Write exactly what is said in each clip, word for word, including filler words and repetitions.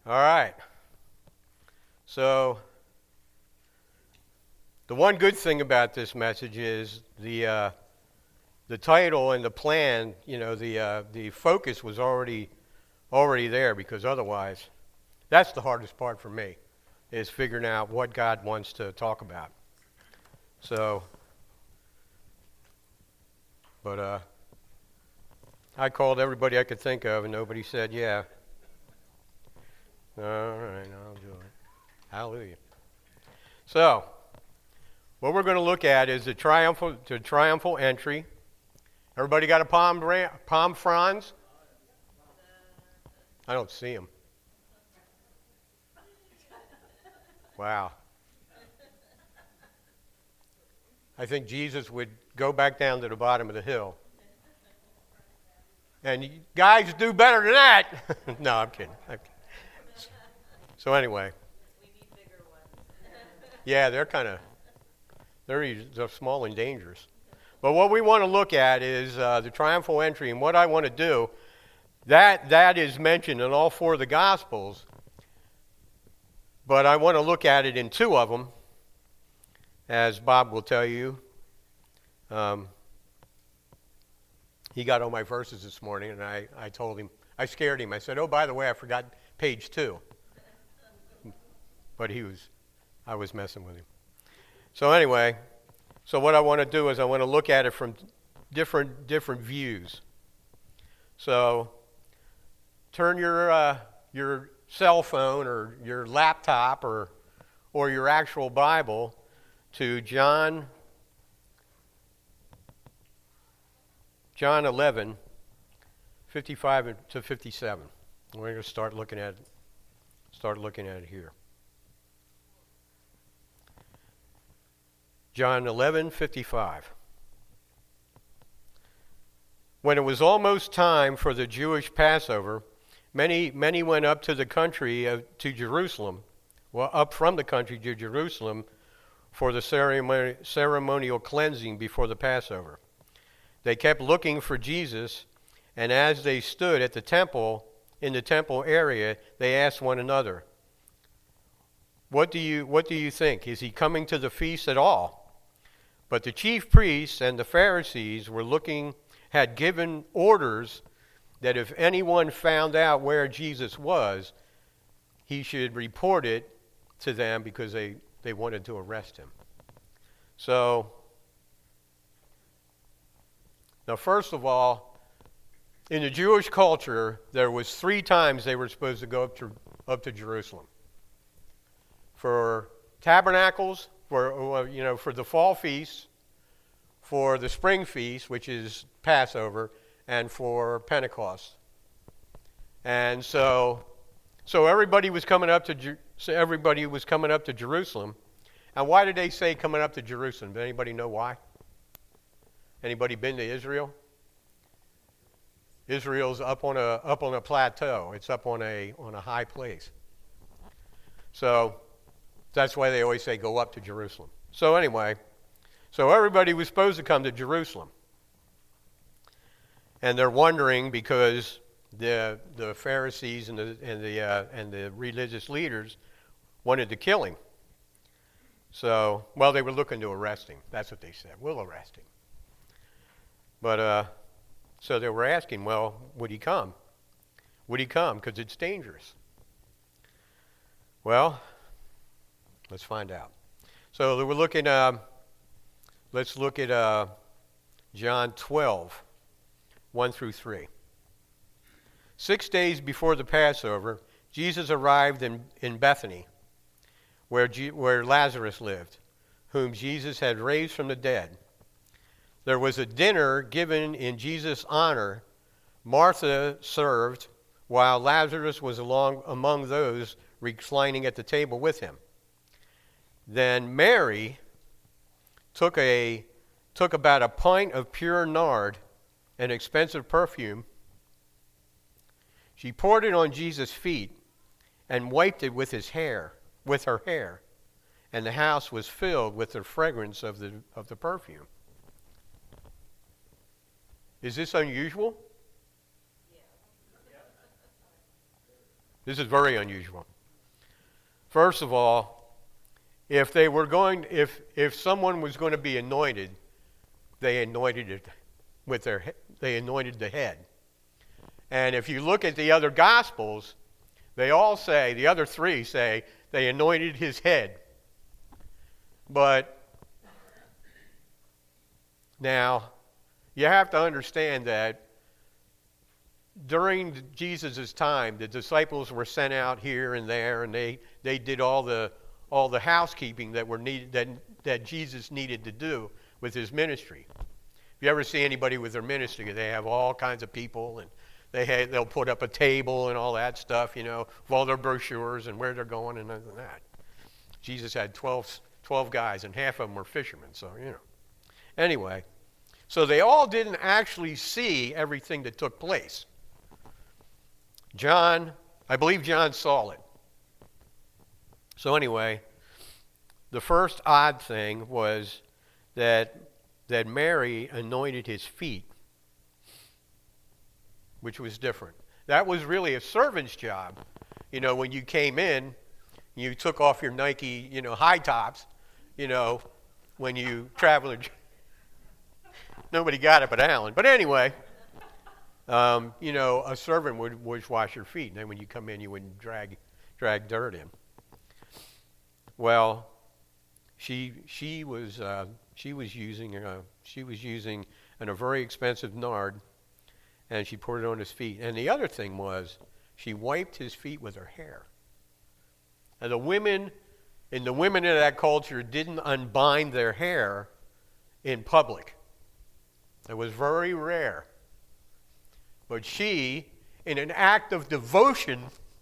All right. So, the one good thing about this message is the uh, the title and the plan. You know, the uh, the focus was already already there, because otherwise, that's the hardest part for me, is figuring out what God wants to talk about. So, but uh, I called everybody I could think of, and nobody said yeah. All right, I'll do it. Hallelujah. So, what we're going to look at is the triumphal, the triumphal entry. Everybody got a palm, palm fronds? I don't see them. Wow. I think Jesus would go back down to the bottom of the hill. And guys do better than that. No, I'm kidding. I'm kidding. So anyway. We need bigger ones. Yeah, they're kind of, they're, they're small and dangerous. But what we want to look at is uh, the triumphal entry, and what I want to do, that that is mentioned in all four of the Gospels, but I want to look at it in two of them, as Bob will tell you. Um, he got all my verses this morning, and I, I told him, I scared him. I said, oh, by the way, I forgot page two. But he was, I was messing with him. So anyway, so what I want to do is I want to look at it from different different views. So turn your uh, your cell phone or your laptop or or your actual Bible to John John eleven, fifty-five to fifty-seven. We're going to start looking at start looking at it here. John eleven fifty-five. When it was almost time for the Jewish Passover, many many went up to the country of, to Jerusalem, well, up from the country to Jerusalem for the ceremony, ceremonial cleansing before the Passover. They kept looking for Jesus, and as they stood at the temple, in the temple area, they asked one another, "What do you what do you think? Is he coming to the feast at all?" But the chief priests and the Pharisees were looking, had given orders that if anyone found out where Jesus was, he should report it to them, because they, they wanted to arrest him. So, now first of all, in the Jewish culture, there was three times they were supposed to go up to, up to Jerusalem. For tabernacles, for you know, for the fall feast, for the spring feast, which is Passover, and for Pentecost. And so, so everybody was coming up to so everybody was coming up to Jerusalem. And why did they say coming up to Jerusalem? Does anybody know why? Anybody been to Israel? Israel's up on a up on a plateau. It's up on a on a high place. So that's why they always say go up to Jerusalem. So anyway, so everybody was supposed to come to Jerusalem. And they're wondering because the the Pharisees and the and the uh, and the religious leaders wanted to kill him. So, well, they were looking to arrest him. That's what they said. We'll arrest him. But uh, so they were asking, well, would he come? Would he come? Because it's dangerous. Well, let's find out. So we're looking. Uh, let's look at uh, John twelve, one through three. Six days before the Passover, Jesus arrived in, in Bethany, where, G, where Lazarus lived, whom Jesus had raised from the dead. There was a dinner given in Jesus' honor. Martha served, while Lazarus was along among those reclining at the table with him. Then Mary took a took about a pint of pure nard, an expensive perfume. She poured it on Jesus' feet and wiped it with his hair, with her hair, and the house was filled with the fragrance of the of the perfume. Is this unusual? This is very unusual. First of all, if they were going, if if someone was going to be anointed, they anointed it with their, they anointed the head. And if you look at the other Gospels, they all say, the other three say, they anointed his head. But now, you have to understand that during Jesus' time, the disciples were sent out here and there, and they, they did all the all the housekeeping that were needed that that Jesus needed to do with his ministry. If you ever see anybody with their ministry, they have all kinds of people, and they have, they'll put up a table and all that stuff, you know, with all their brochures and where they're going and other than that. Jesus had twelve, twelve guys, and half of them were fishermen, so you know. Anyway, so they all didn't actually see everything that took place. John, I believe John saw it. So anyway, the first odd thing was that that Mary anointed his feet, which was different. That was really a servant's job. You know, when you came in, you took off your Nike, you know, high tops, you know, when you traveled. Nobody got it but Alan. But anyway, um, you know, a servant would, would wash your feet, and then when you come in, you wouldn't drag drag dirt in. Well, she she was uh, she was using uh, she was using an, a very expensive nard, and she poured it on his feet. And the other thing was, she wiped his feet with her hair. And the women, and the women in that culture didn't unbind their hair in public. It was very rare. But she, in an act of devotion,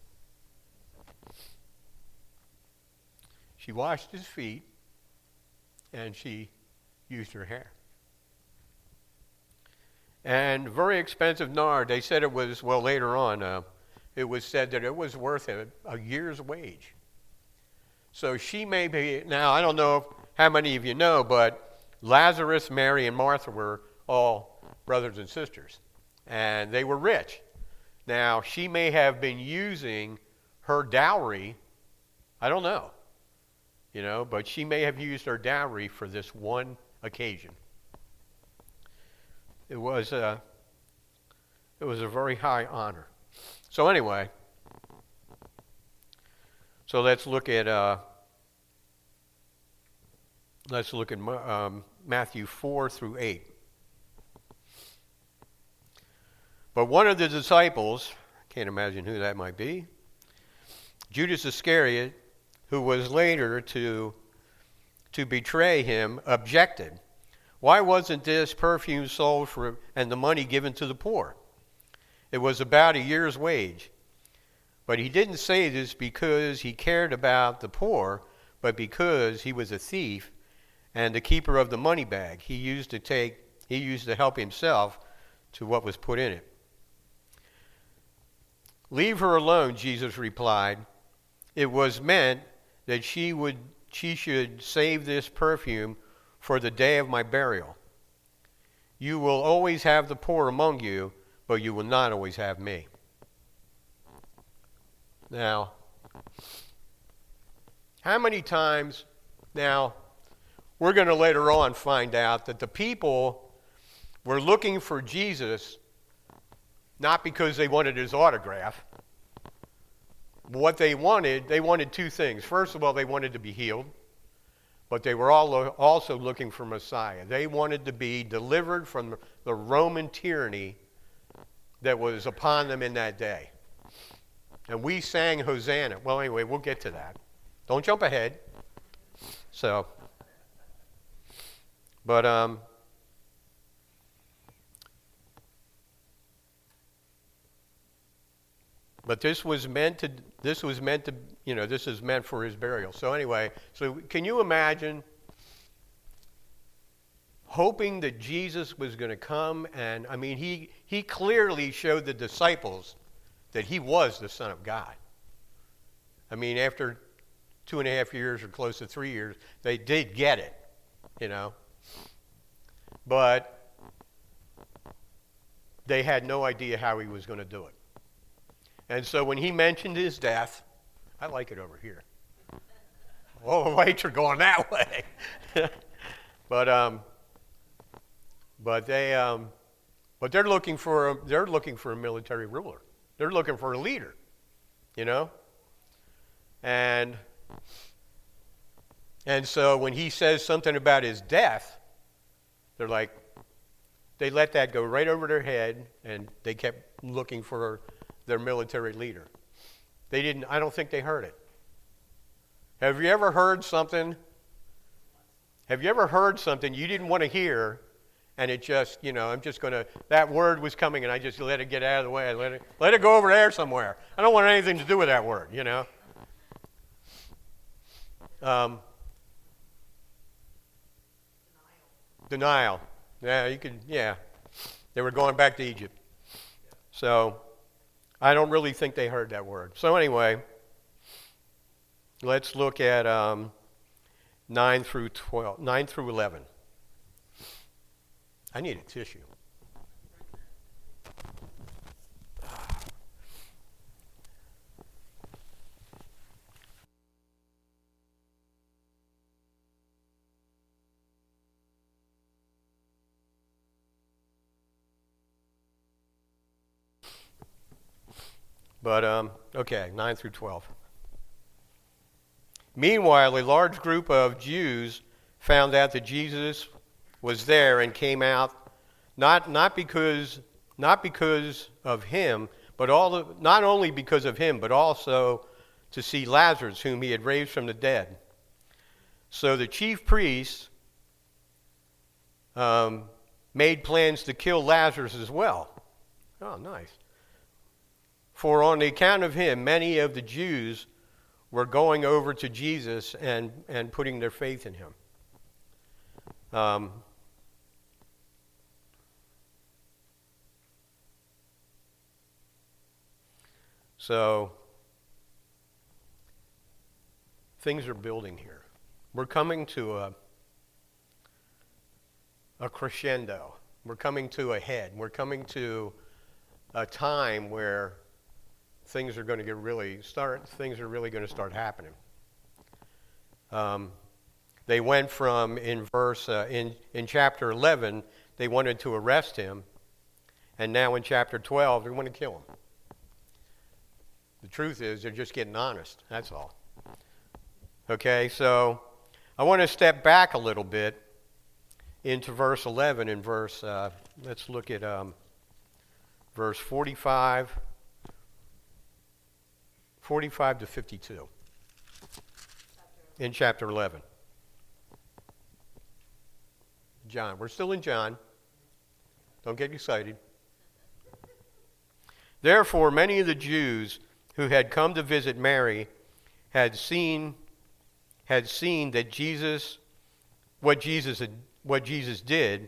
she washed his feet and she used her hair. And very expensive nard. They said it was, well, later on, uh, it was said that it was worth a, a year's wage. So she may be, now I don't know how many of you know, but Lazarus, Mary, and Martha were all brothers and sisters. And they were rich. Now, she may have been using her dowry, I don't know, you know, but she may have used her dowry for this one occasion. It was a, it was a very high honor. So anyway, so let's look at uh, let's look at um, Matthew four through eight. But one of the disciples, can't imagine who that might be, Judas Iscariot, who was later to to betray him, objected. Why wasn't this perfume sold for and the money given to the poor? It was about a year's wage. But he didn't say this because he cared about the poor, but because he was a thief and the keeper of the money bag. He used to take he used to help himself to what was put in it. Leave her alone, Jesus replied. It was meant that she would she should save this perfume for the day of my burial. You will always have the poor among you, but you will not always have me. Now, how many times, now, we're going to later on find out that the people were looking for Jesus not because they wanted his autograph. What they wanted, they wanted two things. First of all, they wanted to be healed, but they were all also looking for Messiah. They wanted to be delivered from the Roman tyranny that was upon them in that day. And we sang Hosanna. Well, anyway, we'll get to that. Don't jump ahead. So, but um, but this was meant to. This was meant to. You know, this is meant for his burial. So anyway, so can you imagine hoping that Jesus was going to come? And I mean, he he clearly showed the disciples that he was the Son of God. I mean, after two and a half years or close to three years, they did get it, you know. But they had no idea how he was going to do it. And so when he mentioned his death, I like it over here. All the lights are going that way. but um, but they um, but they're looking for a, they're looking for a military ruler. They're looking for a leader, you know. And and so when he says something about his death, they're like, they let that go right over their head, and they kept looking for their military leader. They didn't. I don't think they heard it. Have you ever heard something? Have you ever heard something you didn't want to hear, and it just, you know, I'm just going to, that word was coming, and I just let it get out of the way. I let it, let it go over there somewhere. I don't want anything to do with that word, you know. Um, denial. Denial. Yeah, you could, yeah. They were going back to Egypt. So, I don't really think they heard that word. So anyway, let's look at um, nine through twelve, nine through eleven. I need a tissue. But, um, okay, nine through twelve. Meanwhile, a large group of Jews found out that Jesus was there and came out, not not because not because of him, but all of, not only because of him, but also to see Lazarus, whom he had raised from the dead. So the chief priests um, made plans to kill Lazarus as well. Oh, nice. For on the account of him, many of the Jews were going over to Jesus and, and putting their faith in him. Um, so, things are building here. We're coming to a, a crescendo. We're coming to a head. We're coming to a time where things are going to get really start. Things are really going to start happening. Um, they went from in verse uh, in in chapter eleven, they wanted to arrest him, and now in chapter twelve, they want to kill him. The truth is, they're just getting honest. That's all. Okay, so I want to step back a little bit into verse eleven and verse. Uh, let's look at um, verse forty-five. forty-five to fifty-two in chapter eleven. John. We're still in John. Don't get excited. Therefore, many of the Jews who had come to visit Mary had seen had seen that Jesus, what Jesus had, what Jesus did,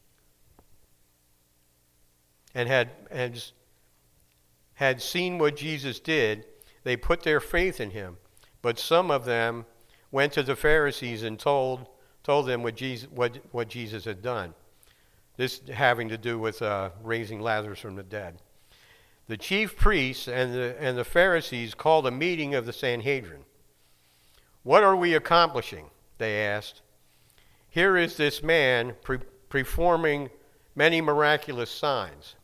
and had had had seen what Jesus did. They put their faith in him. But some of them went to the Pharisees and told told them what Jesus, what, what Jesus had done. This having to do with uh, raising Lazarus from the dead. The chief priests and the, and the Pharisees called a meeting of the Sanhedrin. What are we accomplishing? They asked. Here is this man pre- performing many miraculous signs.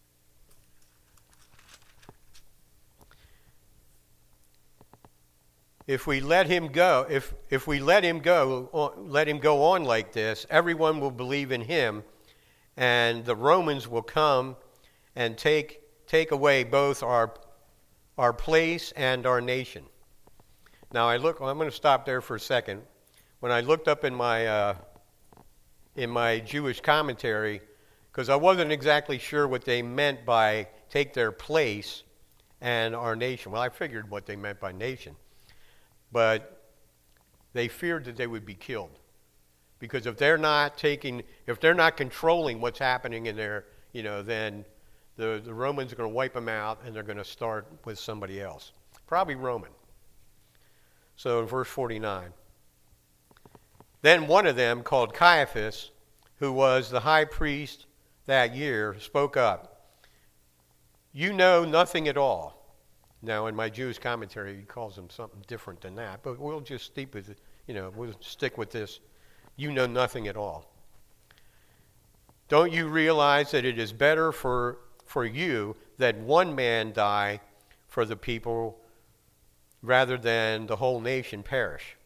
If we let him go, if if we let him go, let him go on like this, everyone will believe in him, and the Romans will come and take take away both our our place and our nation. Now I look. I'm going to stop there for a second. When I looked up in my uh, in my Jewish commentary, because I wasn't exactly sure what they meant by take their place and our nation. Well, I figured what they meant by nation. But they feared that they would be killed, because if they're not taking, if they're not controlling what's happening in there, you know, then the, the Romans are going to wipe them out, and they're going to start with somebody else, probably Roman. So in verse forty-nine, then one of them, called Caiaphas, who was the high priest that year, spoke up. You know nothing at all, Now, in my Jewish commentary, he calls him something different than that, but we'll just stick with it, you know, we'll stick with this. You know nothing at all. Don't you realize that it is better for, for you that one man die for the people rather than the whole nation perish?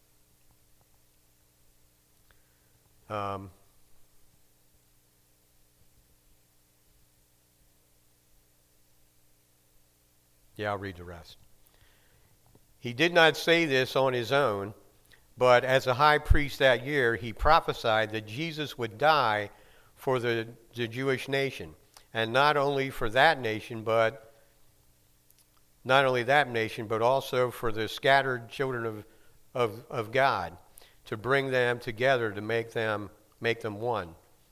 Um, yeah, I'll read the rest. He did not say this on his own, but as a high priest that year, he prophesied that Jesus would die for the, the Jewish nation, and not only for that nation, but not only that nation, but also for the scattered children of, of, of God, to bring them together to make them make them one.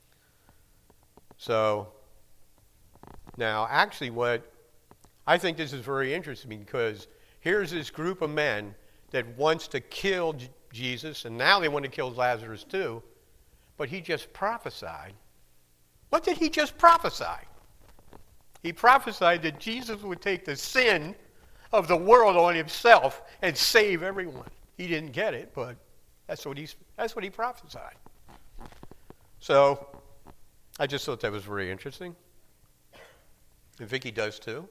So now, actually, what I think this is very interesting, because here's this group of men that wants to kill J- Jesus, and now they want to kill Lazarus too, but he just prophesied. What did he just prophesy? He prophesied that Jesus would take the sin of the world on himself and save everyone. He didn't get it, but that's what he's that's what he prophesied. So I just thought that was very interesting. And Vicky does too.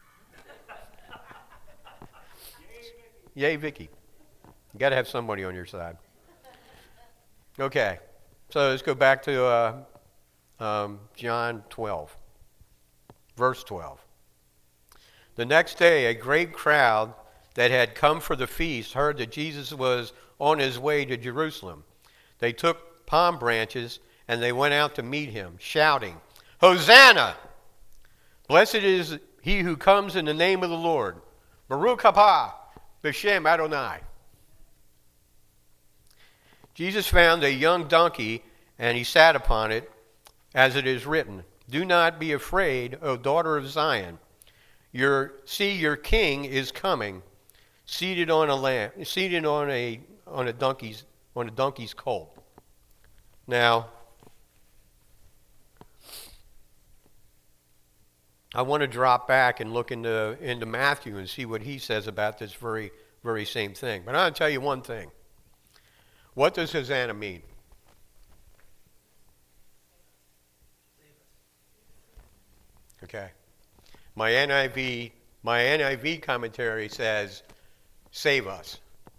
Yay, Vicky. You got to have somebody on your side. Okay, so let's go back to uh, um, John twelve, verse twelve. The next day, a great crowd that had come for the feast heard that Jesus was on his way to Jerusalem. They took palm branches and they went out to meet him, shouting, "Hosanna! Blessed is he who comes in the name of the Lord. Baruch haba b'shem Adonai." Jesus found a young donkey, and he sat upon it, as it is written, "Do not be afraid, O daughter of Zion. Your see, your king is coming, seated on a lamb, seated on a on a donkey's on a donkey's colt." Now, I want to drop back and look into into Matthew and see what he says about this very very same thing. But I'll tell you one thing. What does Hosanna mean? Okay. My N I V my N I V commentary says, "Save us."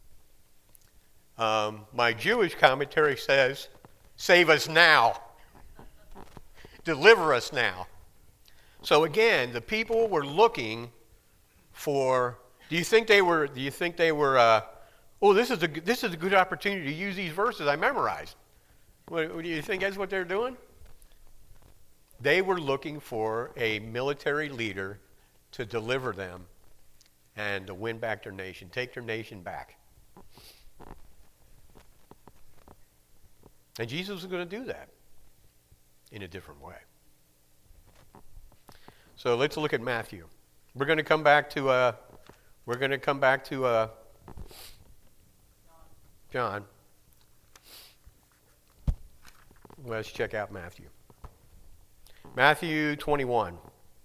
Um, my Jewish commentary says, "Save us now. Deliver us now." So again, the people were looking for. Do you think they were? Do you think they were? Uh, oh, this is a this is a good opportunity to use these verses I memorized. What, what do you think that's what they're doing? They were looking for a military leader to deliver them and to win back their nation, take their nation back. And Jesus was going to do that in a different way. So let's look at Matthew. We're going to come back to uh, we're going to come back to uh, John. Let's check out Matthew. Matthew twenty-one.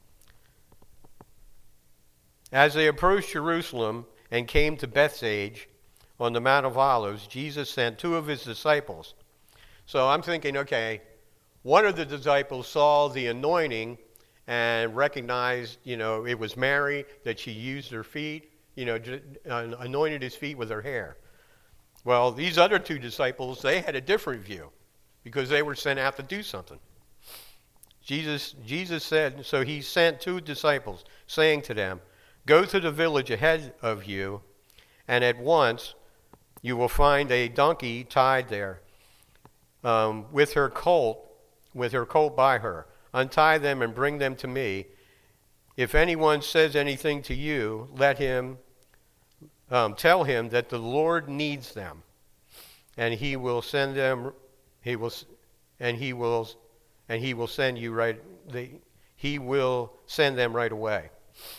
As they approached Jerusalem and came to Bethphage on the Mount of Olives, Jesus sent two of his disciples. So I'm thinking, okay, one of the disciples saw the anointing and recognized, you know, it was Mary, that she used her feet, you know, anointed his feet with her hair. Well, these other two disciples, they had a different view because they were sent out to do something. Jesus, Jesus said, so he sent two disciples, saying to them, "Go to the village ahead of you, and at once you will find a donkey tied there, um, with her colt, with her colt by her. Untie them and bring them to me. If anyone says anything to you, let him um, tell him that the Lord needs them, and he will send them. He will, and he will, and he will send you right. The, he will send them right away."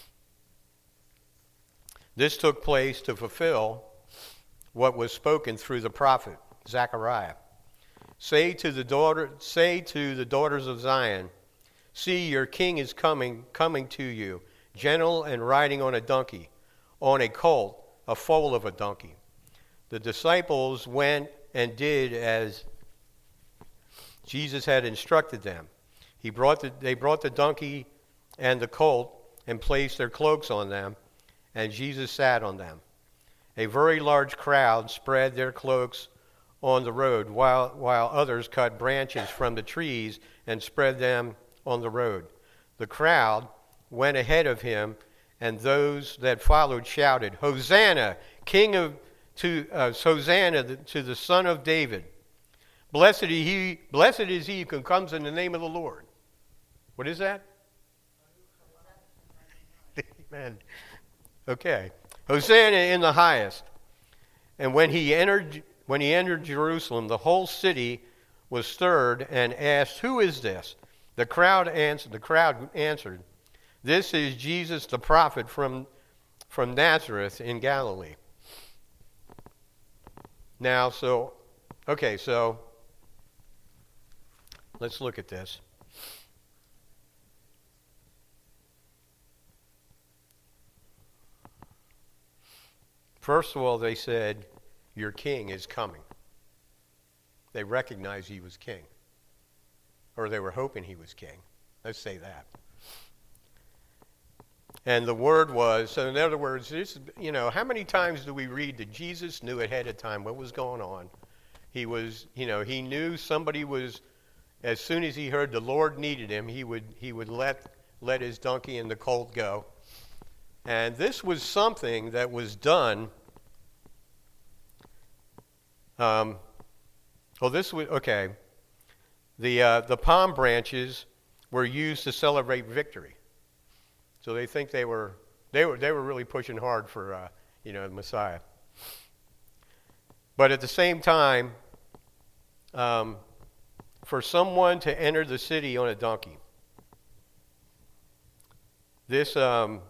This took place to fulfill what was spoken through the prophet Zechariah. Say to the daughter, say to the daughters of Zion, "See, your king is coming, coming to you. gentle and riding on a donkey, on a colt, a foal of a donkey. The disciples went and did as Jesus had instructed them. He brought the, they brought the donkey and the colt and placed their cloaks on them, and Jesus sat on them. A very large crowd spread their cloaks on the road, while, while others cut branches from the trees and spread them on the road. The crowd went ahead of him, and those that followed shouted, "Hosanna, King of to uh, Hosanna to the Son of David! Blessed is he, blessed is he who comes in the name of the Lord." What is that? Amen. Okay. Hosanna in the highest. And when he entered when he entered Jerusalem, the whole city was stirred and asked, "Who is this?" The crowd answered, the crowd answered, "This is Jesus the prophet from, from Nazareth in Galilee." Now, so, okay, so let's look at this. First of all, they said, "Your king is coming." They recognized he was king. Or they were hoping he was king. Let's say that. And the word was, so in other words, this, you know, how many times do we read that Jesus knew ahead of time what was going on? He was, you know, he knew somebody was, as soon as he heard the Lord needed him, he would he would let let his donkey and the colt go. And this was something that was done. Um, well, this was, okay. The, uh, the palm branches were used to celebrate victory. So they think they were, they were, they were really pushing hard for, uh, you know, the Messiah. But at the same time, um, for someone to enter the city on a donkey, this, um,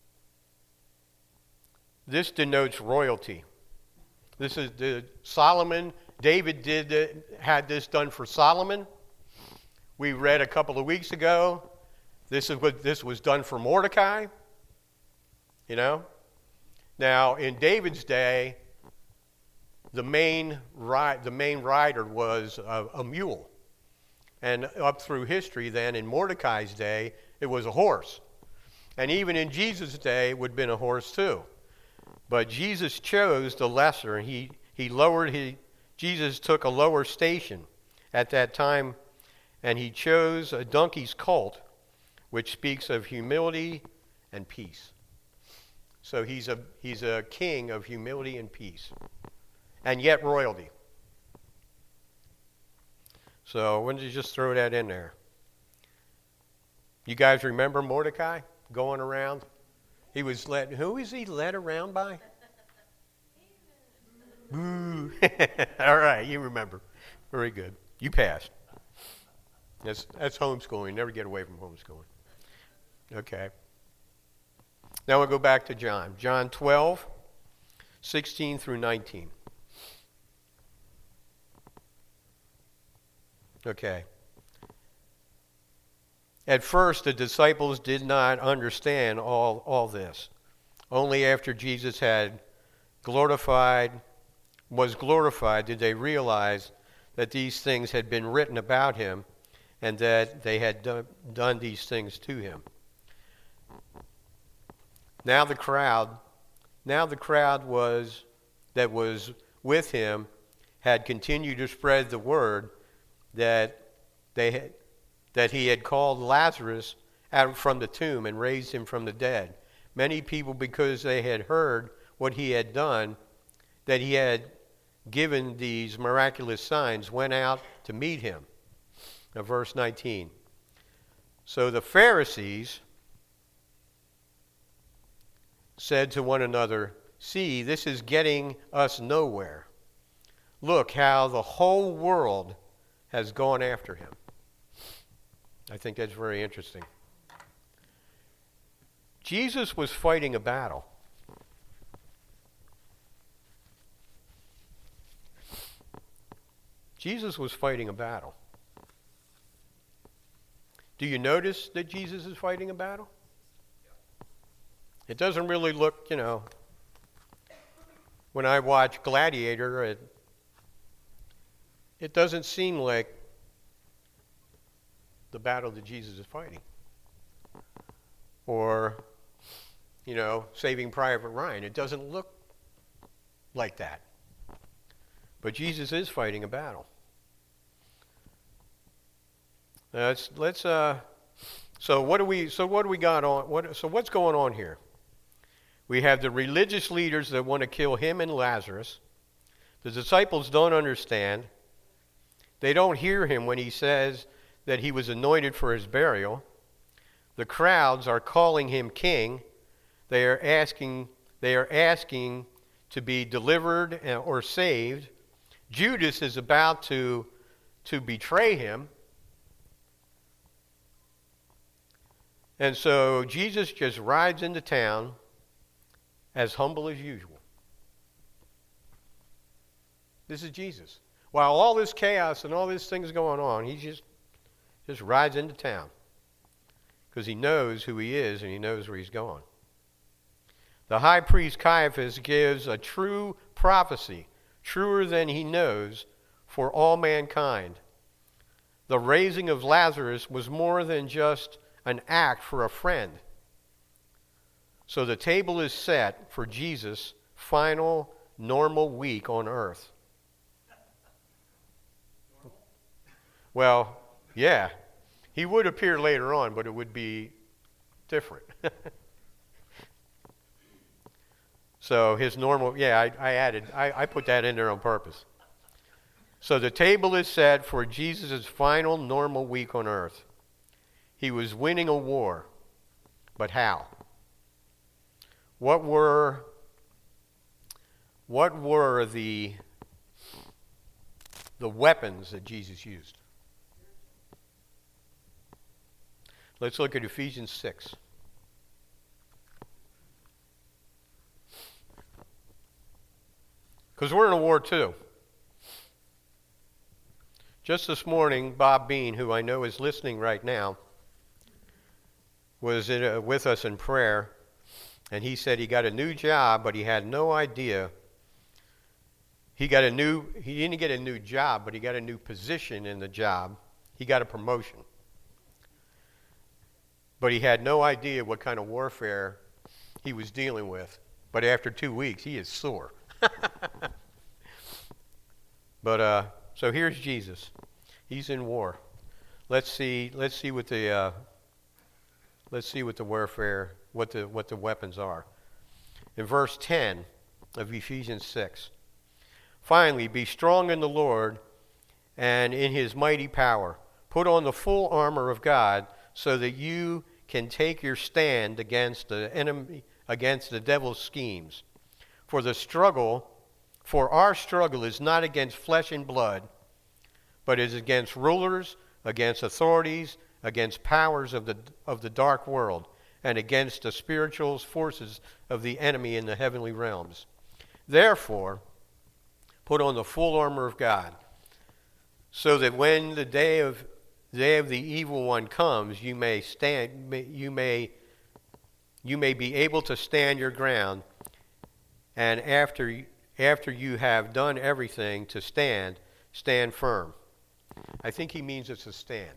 this denotes royalty. This is the Solomon, David did the, had this done for Solomon. We read a couple of weeks ago, this is what this was done for Mordecai. You know? Now, in David's day, the main ri- the main rider was a, a mule. And up through history then, in Mordecai's day, it was a horse. And even in Jesus' day, it would have been a horse too. But Jesus chose the lesser, and he, he lowered his, Jesus took a lower station at that time, and he chose a donkey's colt, which speaks of humility and peace. So he's a, he's a king of humility and peace, and yet royalty. So I wanted to just throw that in there. You guys remember Mordecai going around? He was led, who is he led around by? Boo. All right, you remember. Very good. You passed. That's, that's homeschooling. Never get away from homeschooling. Okay. Now we'll go back to John. John twelve, sixteen through nineteen. Okay. At first, the disciples did not understand all, all this. Only after Jesus had glorified, was glorified, did they realize that these things had been written about him and that they had done, done these things to him. Now the crowd, now the crowd was that was with him had continued to spread the word that they had, that he had called Lazarus out from the tomb and raised him from the dead. Many people, because they had heard what he had done, that he had given these miraculous signs, went out to meet him. Now, verse nineteen. So the Pharisees said to one another, "See, this is getting us nowhere. Look how the whole world has gone after him." I think that's very interesting. Jesus was fighting a battle. Jesus was fighting a battle. Do you notice that Jesus is fighting a battle? It doesn't really look, you know, when I watch Gladiator, it, it doesn't seem like the battle that Jesus is fighting. Or, you know, Saving Private Ryan. It doesn't look like that. But Jesus is fighting a battle. Now let's let's uh so what do we so what do we got on what so what's going on here? We have the religious leaders that want to kill him and Lazarus. The disciples don't understand. They don't hear him when he says that he was anointed for his burial. The crowds are calling him king. They are asking they are asking to be delivered or saved. Judas is about to to betray him. And so Jesus just rides into town as humble as usual. This is Jesus. While all this chaos and all these things going on, he just just rides into town because he knows who he is and he knows where he's going. The high priest Caiaphas gives a true prophecy, truer than he knows, for all mankind. The raising of Lazarus was more than just an act for a friend. So the table is set for Jesus' final normal week on earth. Well, yeah, he would appear later on, but it would be different. So his normal, yeah, I, I added, I, I put that in there on purpose. So the table is set for Jesus' final normal week on earth. He was winning a war, but how? What were what were the the weapons that Jesus used? Let's look at Ephesians six. Because we're in a war too. Just this morning, Bob Bean, who I know is listening right now, was in a, with us in prayer, and he said he got a new job, but he had no idea. He got a new, he didn't get a new job, but he got a new position in the job. He got a promotion. But he had no idea what kind of warfare he was dealing with. But after two weeks, he is sore. But uh, so here's Jesus. He's in war. Let's see. Let's see what the uh, let's see what the warfare, what the what the weapons are. In verse ten of Ephesians six. Finally, be strong in the Lord and in his mighty power. Put on the full armor of God so that you can take your stand against the enemy, against the devil's schemes. For the struggle, for our struggle is not against flesh and blood, but is against rulers, against authorities, against powers of the of the dark world, and against the spiritual forces of the enemy in the heavenly realms. Therefore, put on the full armor of God, so that when the day of the day of the evil one comes, you may stand. You may you may be able to stand your ground, and after after you have done everything to stand, stand firm. I think he means it's a stand.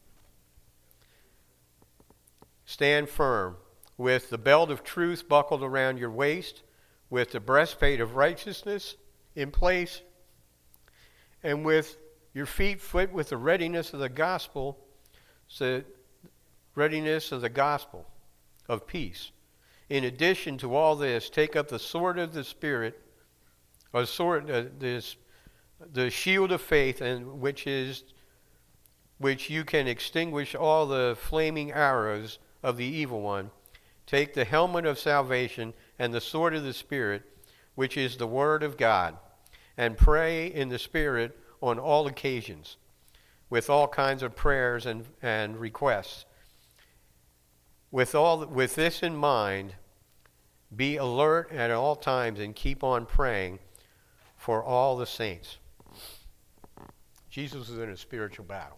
Stand firm, with the belt of truth buckled around your waist, with the breastplate of righteousness in place, and with your feet fit with the readiness of the gospel, so readiness of the gospel of peace. In addition to all this, take up the sword of the Spirit, or sword, uh, this, the shield of faith, and which is which you can extinguish all the flaming arrows of the evil one. Take the helmet of salvation and the sword of the Spirit, which is the word of God, and pray in the Spirit on all occasions, with all kinds of prayers and, and requests. With all with this in mind, be alert at all times and keep on praying for all the saints. Jesus was in a spiritual battle.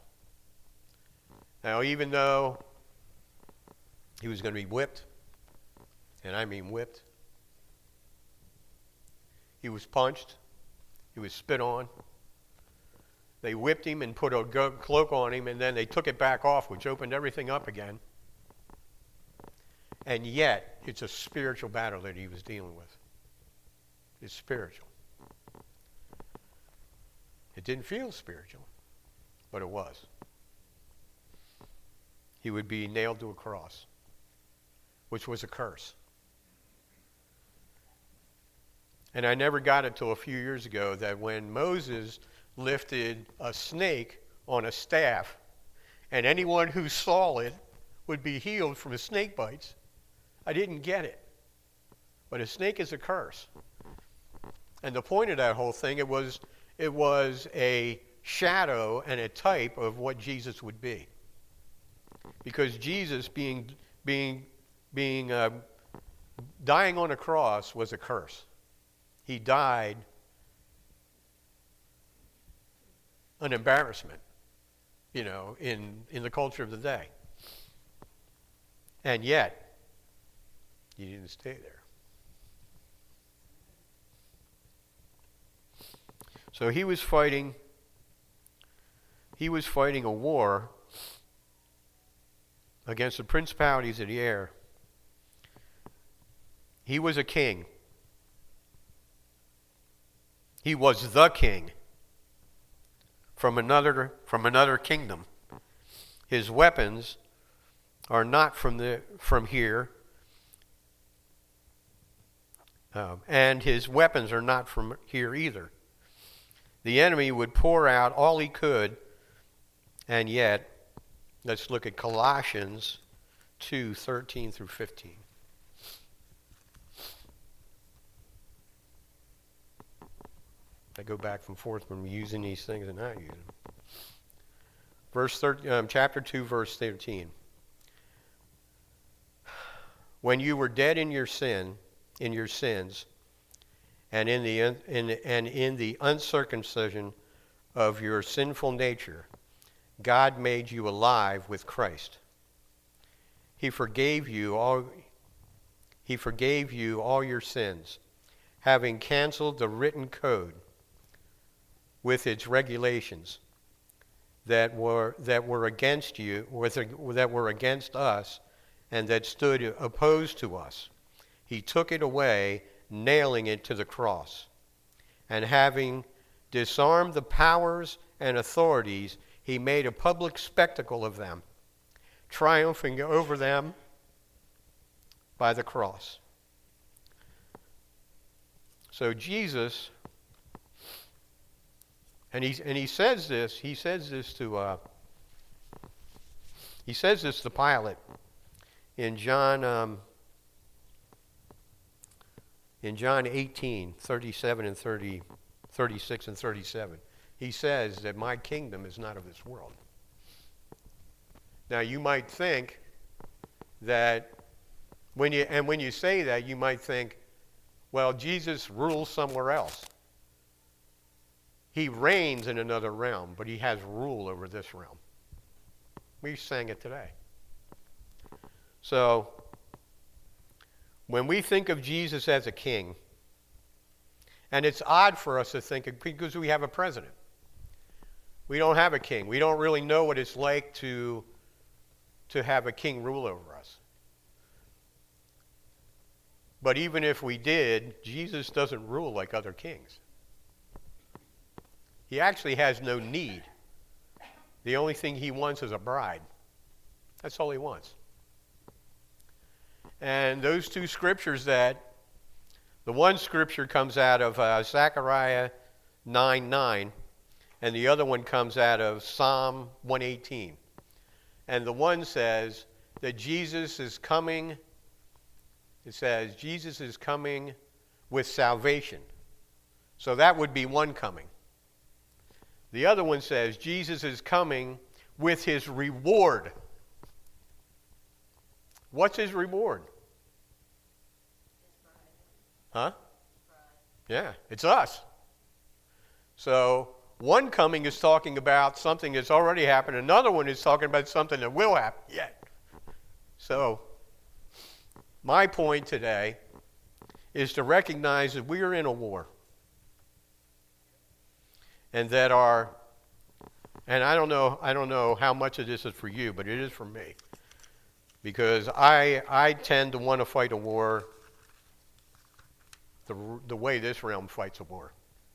Now, even though he was going to be whipped and I mean whipped. He was punched. He was spit on. They whipped him and put a go- cloak on him, and then they took it back off, which opened everything up again. And yet, it's a spiritual battle that he was dealing with. It's spiritual. It didn't feel spiritual, but it was. He would be nailed to a cross, which was a curse. And I never got it till a few years ago that when Moses lifted a snake on a staff, and anyone who saw it would be healed from the snake bites, I didn't get it. But a snake is a curse. And the point of that whole thing, it was it was a shadow and a type of what Jesus would be. Because Jesus being being being uh, dying on a cross was a curse. He died an embarrassment, you know, in, in the culture of the day. And yet, he didn't stay there. So he was fighting, he was fighting a war against the principalities of the air. He was a king. He was the king from another from another kingdom. His weapons are not from the from here, um, and his weapons are not from here either. The enemy would pour out all he could, and yet, let's look at Colossians two thirteen through fifteen. I go back and forth when we're using these things and not using them. Verse thirteen, um, chapter two, verse thirteen. When you were dead in your sin, in your sins, and in the in, and in the uncircumcision of your sinful nature, God made you alive with Christ. He forgave you all. He forgave you all your sins, having canceled the written code with its regulations that were that were against you, with, that were against us, and that stood opposed to us. He took it away, nailing it to the cross. And having disarmed the powers and authorities, he made a public spectacle of them, triumphing over them by the cross. So Jesus, and he and he says this. He says this to. Uh, he says this to Pilate in John. Um, in John eighteen, thirty-seven and thirty, thirty-six and thirty-seven, he says that my kingdom is not of this world. Now you might think that when you and when you say that, you might think, well, Jesus rules somewhere else. He reigns in another realm, but he has rule over this realm. We sang it today. So, when we think of Jesus as a king, and it's odd for us to think of, because we have a president. We don't have a king. We don't really know what it's like to, to have a king rule over us. But even if we did, Jesus doesn't rule like other kings. He actually has no need. The only thing he wants is a bride. That's all he wants. And those two scriptures that, the one scripture comes out of uh, Zechariah nine nine, and the other one comes out of Psalm one eighteen. And the one says that Jesus is coming, it says, Jesus is coming with salvation. So that would be one coming. The other one says Jesus is coming with his reward. What's his reward? Huh? Yeah, it's us. So one coming is talking about something that's already happened. Another one is talking about something that will happen yet. So my point today is to recognize that we are in a war. And that our, and I don't know, I don't know how much of this is for you, but it is for me. Because I, I tend to want to fight a war the, the way this realm fights a war.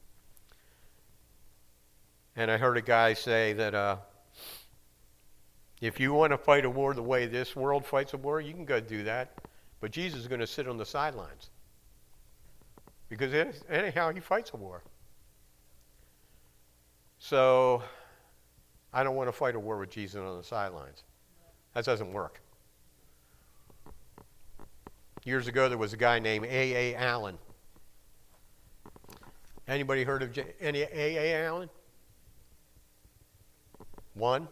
And I heard a guy say that uh, if you want to fight a war the way this world fights a war, you can go do that. But Jesus is going to sit on the sidelines. Because anyhow, he fights a war. So I don't want to fight a war with Jesus on the sidelines. That doesn't work. Years ago, there was a guy named A A. Allen. Anybody heard of J- any A A. Allen? One?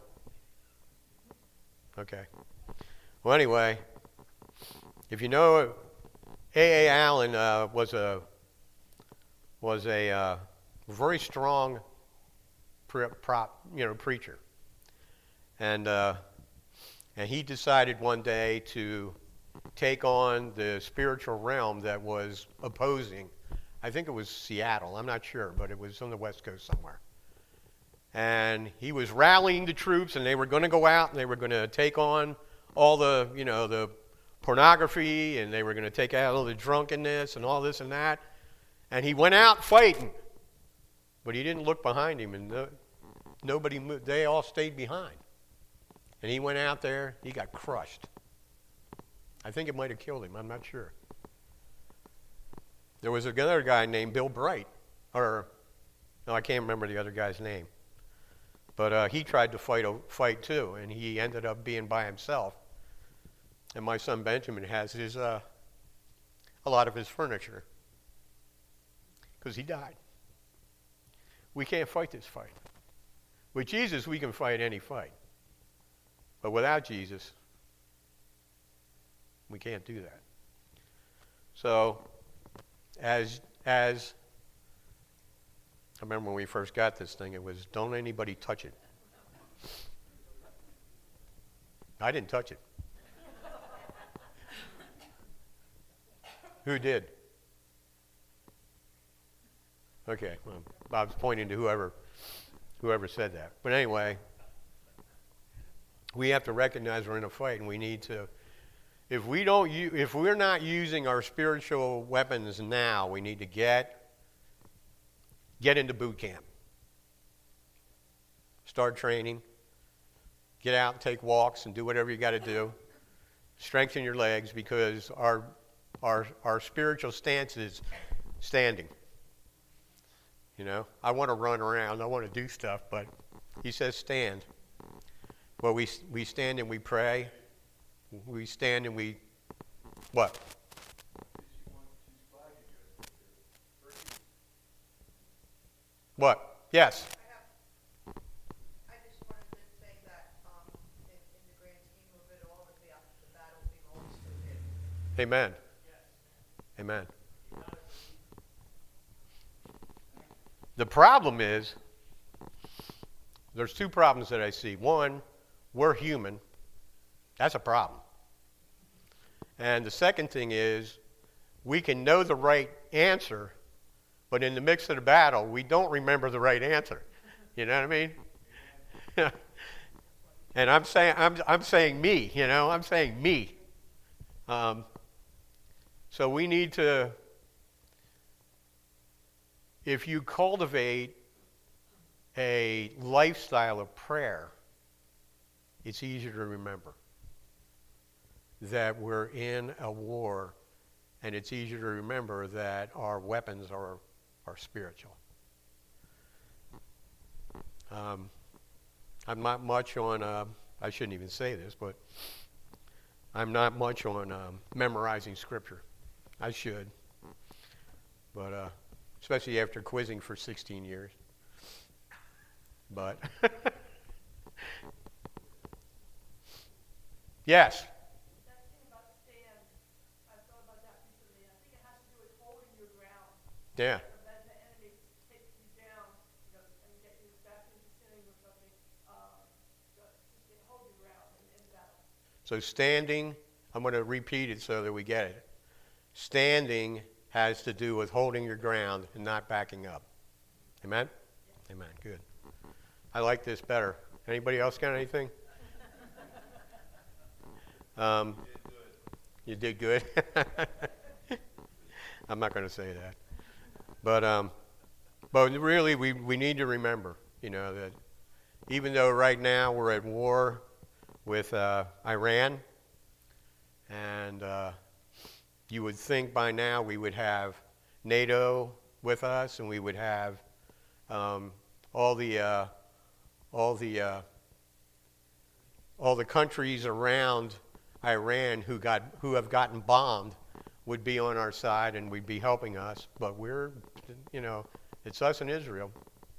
Okay. Well, anyway, if you know, A A. Allen uh, was a was a uh, very strong pre- prop, you know, preacher, and uh, and he decided one day to take on the spiritual realm that was opposing. I think it was Seattle. I'm not sure, but it was on the West Coast somewhere. And he was rallying the troops, and they were going to go out and they were going to take on all the, you know, the pornography, and they were going to take out all the drunkenness and all this and that. And he went out fighting, but he didn't look behind him, and no, nobody moved. They all stayed behind. And he went out there. He got crushed. I think it might have killed him. I'm not sure. There was another guy named Bill Bright, or no, I can't remember the other guy's name. But uh, he tried to fight a fight too, and he ended up being by himself. And my son Benjamin has his uh, a lot of his furniture because he died. We can't fight this fight. With Jesus, we can fight any fight, but without Jesus, we can't do that. So, as as I remember when we first got this thing, it was, don't anybody touch it. I didn't touch it. Who did? Okay, well, I was pointing to whoever whoever said that. But anyway, we have to recognize we're in a fight, and we need to, if we don't, if we're not using our spiritual weapons now, we need to get Get into boot camp. Start training. Get out and take walks and do whatever you got to do. Strengthen your legs, because our our our spiritual stance is standing. You know, I want to run around. I want to do stuff, but he says stand. Well, we we stand and we pray. We stand and we what? What? Yes. I have, I just wanted to say that um, in, in the grand scheme of it all, that the, the battle belongs to him. Amen. Amen. The problem is, there's two problems that I see. One, we're human. That's a problem. And the second thing is, we can know the right answer, but in the mix of the battle, we don't remember the right answer. You know what I mean? And I'm saying, I'm, I'm saying me. You know, I'm saying me. Um, so we need to. If you cultivate a lifestyle of prayer, it's easier to remember that we're in a war, and it's easier to remember that our weapons are are spiritual. Um, I'm not much on, uh, I shouldn't even say this, but I'm not much on um, memorizing Scripture. I should. But uh, especially after quizzing for sixteen years. But, yes. That thing about stand, I thought about that recently. I think it has to do with holding your ground. Yeah. Prevent the enemy taking you down, you know, and get you back into sinning or something. Um, so just hold your ground in, in battle. So standing, I'm going to repeat it so that we get it. Standing has to do with holding your ground and not backing up. Amen? Amen. Good. I like this better. Anybody else got anything? Um, you did good. I'm not going to say that. But um, but really, we, we need to remember, you know, that even though right now we're at war with uh, Iran, and uh, you would think by now we would have NATO with us, and we would have um, all the uh, all the uh, all the countries around Iran who got who have gotten bombed would be on our side and we'd be helping us. But we're, you know, it's us and Israel.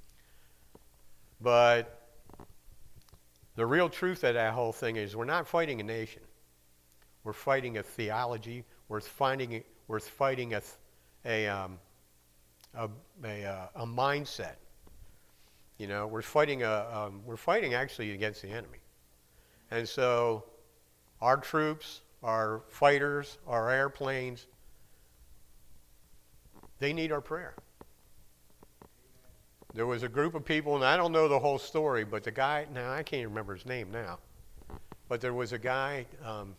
But the real truth of that whole thing is we're not fighting a nation. We're fighting a theology. We're fighting we're fighting a a um, a, a, uh, a mindset. You know, we're fighting a um, we're fighting actually against the enemy. And so our troops, our fighters, our airplanes, they need our prayer. There was a group of people, and I don't know the whole story, but the guy, now I can't remember his name now, but there was a guy, um,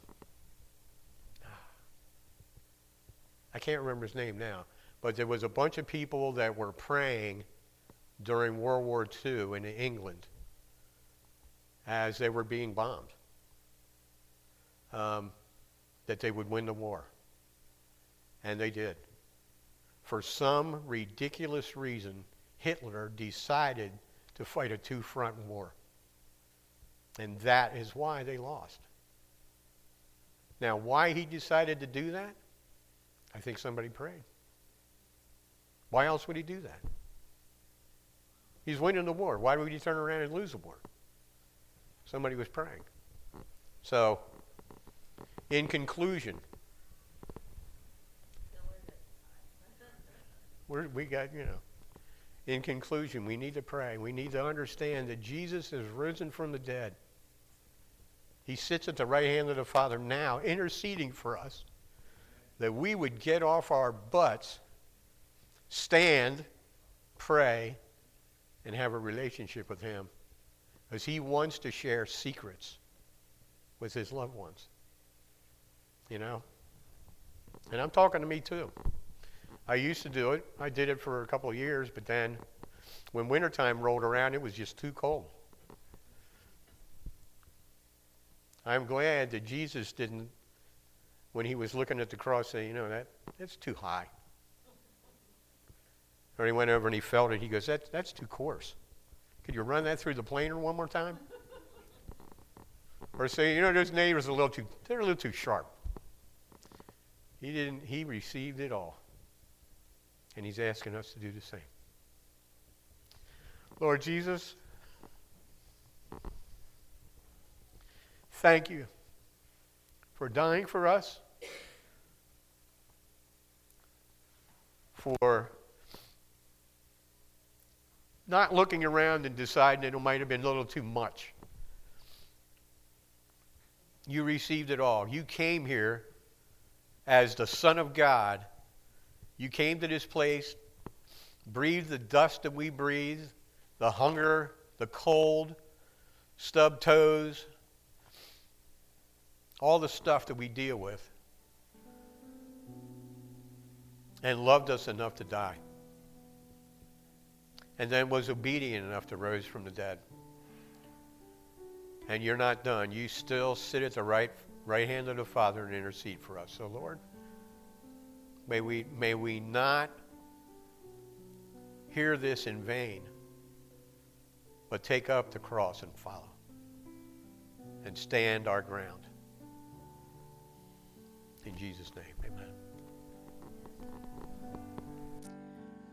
I can't remember his name now, but there was a bunch of people that were praying during World War Two in England as they were being bombed, um, that they would win the war. And they did. For some ridiculous reason, Hitler decided to fight a two-front war. And that is why they lost. Now, why he decided to do that? I think somebody prayed. Why else would he do that? He's winning the war. Why would he turn around and lose the war? Somebody was praying. So, in conclusion, we're, we got, you know, in conclusion, we need to pray. We need to understand that Jesus is risen from the dead. He sits at the right hand of the Father now, interceding for us, that we would get off our butts, stand, pray, and have a relationship with him. Because he wants to share secrets with his loved ones. You know? And I'm talking to me too. I used to do it. I did it for a couple of years, but then when wintertime rolled around, it was just too cold. I'm glad that Jesus didn't, when he was looking at the cross, say, you know, that that's too high. Or he went over and he felt it. He goes, that, that's too coarse. Could you run that through the planer one more time? Or say, you know, those neighbors are a little too, they're a little too sharp. He didn't, he received it all. And he's asking us to do the same. Lord Jesus, thank you for dying for us, for not looking around and deciding that it might have been a little too much. You received it all. You came here as the Son of God. You came to this place, breathed the dust that we breathe, the hunger, the cold, stubbed toes, all the stuff that we deal with, and loved us enough to die. And then was obedient enough to rise from the dead. And you're not done. You still sit at the right right hand of the Father and intercede for us. So, Lord, may we may we not hear this in vain, but take up the cross and follow and stand our ground. In Jesus' name, amen.